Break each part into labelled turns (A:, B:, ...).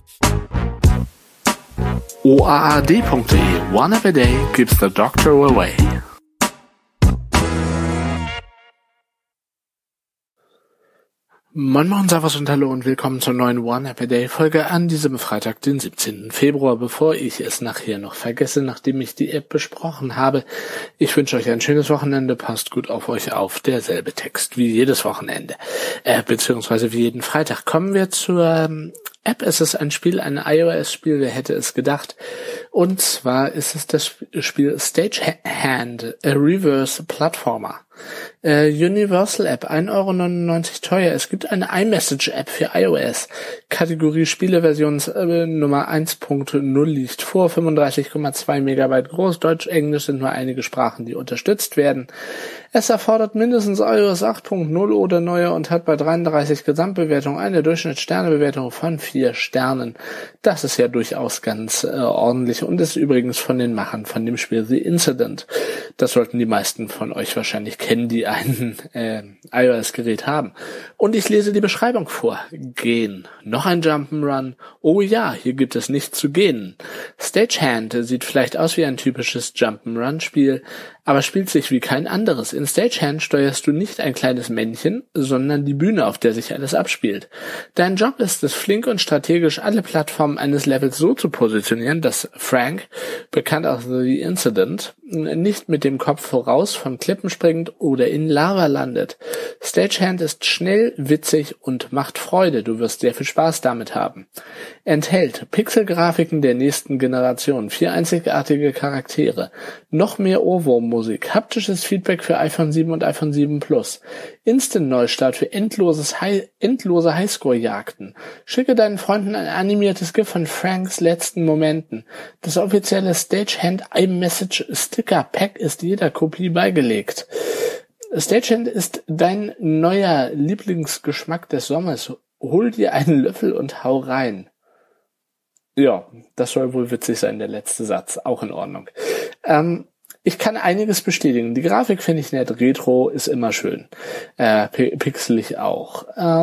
A: OAAD.de One App a Day keeps the doctor away. Moin Moin, Servus und Hallo und willkommen zur neuen One App a Day Folge an diesem Freitag, den 17. Februar. Bevor ich es nachher noch vergesse, nachdem ich die App besprochen habe, ich wünsche euch ein schönes Wochenende, passt gut auf euch auf, derselbe Text wie jedes Wochenende, beziehungsweise wie jeden Freitag. Kommen wir zur App. Es ist ein Spiel, ein iOS-Spiel, wer hätte es gedacht. Und zwar ist es das Spiel Stagehand, a Reverse Platformer. Universal App, 1,99 € teuer. Es gibt eine iMessage App für iOS. Kategorie Spieleversion Nummer 1.0 liegt vor, 35,2 Megabyte groß. Deutsch, Englisch sind nur einige Sprachen, die unterstützt werden. Es erfordert mindestens iOS 8.0 oder neuer und hat bei 33 Gesamtbewertungen eine Durchschnittssternebewertung von 4 Sternen. Das ist ja durchaus ganz ordentlich und ist übrigens von den Machern von dem Spiel The Incident. Das sollten die meisten von euch wahrscheinlich kennen, die ein iOS-Gerät haben. Und ich lese die Beschreibung vor. Gehen. Noch ein Jump'n'Run. Oh ja, hier gibt es nichts zu gehen. Stagehand sieht vielleicht aus wie ein typisches Jump'n'Run-Spiel, aber spielt sich wie kein anderes. In Stagehand steuerst du nicht ein kleines Männchen, sondern die Bühne, auf der sich alles abspielt. Dein Job ist es, flink und strategisch alle Plattformen eines Levels so zu positionieren, dass Frank, bekannt als The Incident, nicht mit dem Kopf voraus von Klippen springt oder in Lava landet. Stagehand ist schnell, witzig und macht Freude. Du wirst sehr viel Spaß damit haben. Enthält Pixelgrafiken der nächsten Generation, 4 einzigartige Charaktere, noch mehr Ohrwurmmusik, haptisches Feedback für iPhone 7 und iPhone 7 Plus, Instant-Neustart für endlose Highscore-Jagden. Schicke deinen Freunden ein animiertes GIF von Franks letzten Momenten. Das offizielle Stagehand iMessage Sticker Pack ist jeder Kopie beigelegt. Stagehand ist dein neuer Lieblingsgeschmack des Sommers. Hol dir einen Löffel und hau rein. Ja, das soll wohl witzig sein, der letzte Satz. Auch in Ordnung. Ich kann einiges bestätigen. Die Grafik finde ich nett. Retro ist immer schön. Pixelig auch.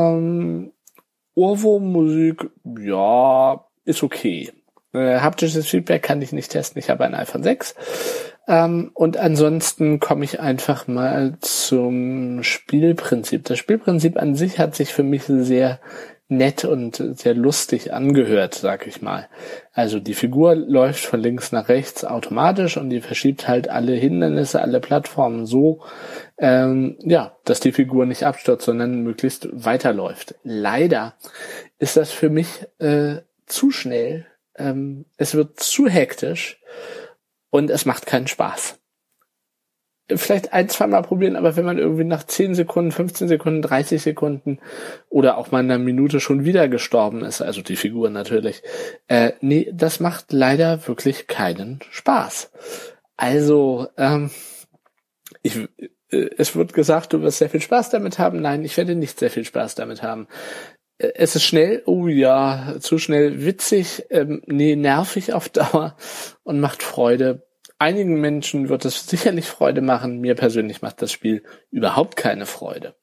A: Ohrwurmmusik, ja, ist okay. Haptisches Feedback kann ich nicht testen. Ich habe ein iPhone 6. Und ansonsten komme ich einfach mal zum Spielprinzip. Das Spielprinzip an sich hat sich für mich sehr nett und sehr lustig angehört, sag ich mal. Also die Figur läuft von links nach rechts automatisch und die verschiebt halt alle Hindernisse, alle Plattformen so, dass die Figur nicht abstürzt, sondern möglichst weiterläuft. Leider ist das für mich zu schnell. Es wird zu hektisch und es macht keinen Spaß. Vielleicht 1-2 Mal probieren, aber wenn man irgendwie nach 10 Sekunden, 15 Sekunden, 30 Sekunden oder auch mal in einer Minute schon wieder gestorben ist, also die Figur natürlich, das macht leider wirklich keinen Spaß. Also, es wird gesagt, du wirst sehr viel Spaß damit haben. Nein, ich werde nicht sehr viel Spaß damit haben. Es ist schnell, oh ja, zu schnell, witzig, nervig auf Dauer und macht Freude. Einigen Menschen wird es sicherlich Freude machen. Mir persönlich macht das Spiel überhaupt keine Freude.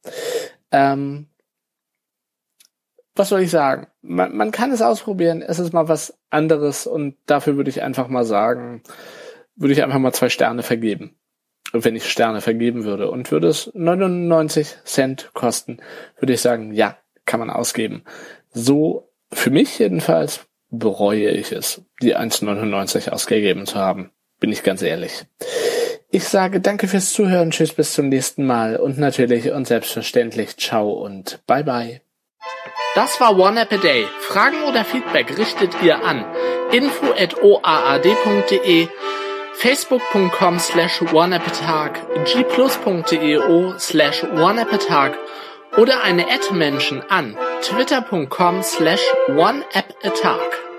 A: Was soll ich sagen? Man kann es ausprobieren. Es ist mal was anderes und dafür würde ich einfach mal 2 Sterne vergeben. Wenn ich Sterne vergeben würde und würde es 99 Cent kosten, würde ich sagen, ja, kann man ausgeben. So, für mich jedenfalls bereue ich es, die 1,99 ausgegeben zu haben. Bin ich ganz ehrlich. Ich sage danke fürs Zuhören, tschüss, bis zum nächsten Mal und natürlich und selbstverständlich ciao und bye bye. Das war One App a Day. Fragen oder Feedback richtet ihr an info@oaad.de, facebook.com/oneappatag, gplus.io/oneappatag oder eine @Menschen an twitter.com/oneappatag.